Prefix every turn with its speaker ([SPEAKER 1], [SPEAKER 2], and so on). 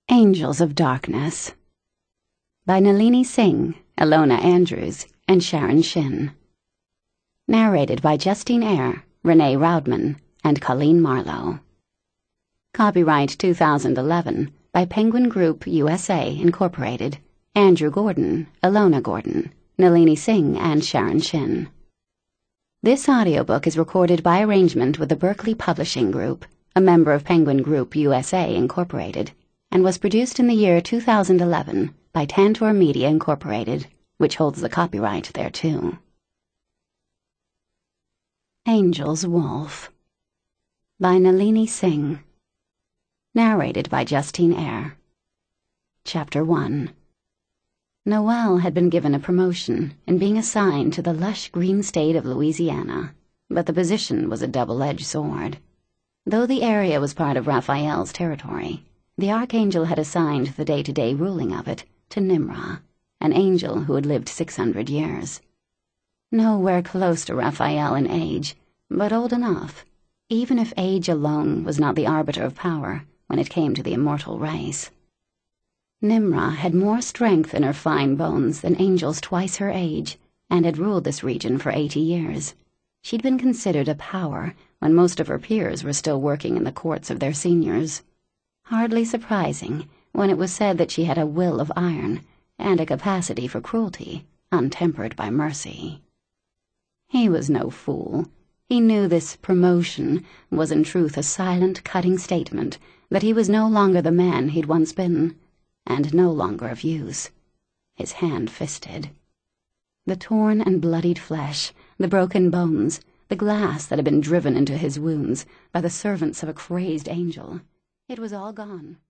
[SPEAKER 1] Angels of Darkness by Nalini Singh, Ilona Andrews, and Sharon Shin. Narrated by Justine Eyre, Renee Raudman, and Colleen Marlowe. Copyright 2011 by Penguin Group USA, Incorporated, Andrew Gordon, Ilona Gordon, Nalini Singh, and Sharon Shin. This audiobook is recorded by arrangement with the Berkeley Publishing Group, a member of Penguin Group USA, Incorporated, and was produced in the year 2011 by Tantor Media Incorporated, which holds the copyright thereto. Angel's Wolf by Nalini Singh. Narrated by Justine Eyre. Chapter 1. Noelle had been given a promotion and being assigned to the lush green state of Louisiana, but the position was a double-edged sword. Though the area was part of Raphael's territory, the Archangel had assigned the day-to-day ruling of it to Nimrah, an angel who had lived 600 years. Nowhere close to Raphael in age, but old enough, even if age alone was not the arbiter of power when it came to the immortal race. Nimrah had more strength in her fine bones than angels twice her age, and had ruled this region for 80 years. She'd been considered a power when most of her peers were still working in the courts of their seniors. Hardly surprising when it was said that she had a will of iron and a capacity for cruelty, untempered by mercy. He was no fool. He knew this promotion was in truth a silent, cutting statement that he was no longer the man he'd once been, and no longer of use. His hand fisted. The torn and bloodied flesh, the broken bones, the glass that had been driven into his wounds by the servants of a crazed angel, it was all gone.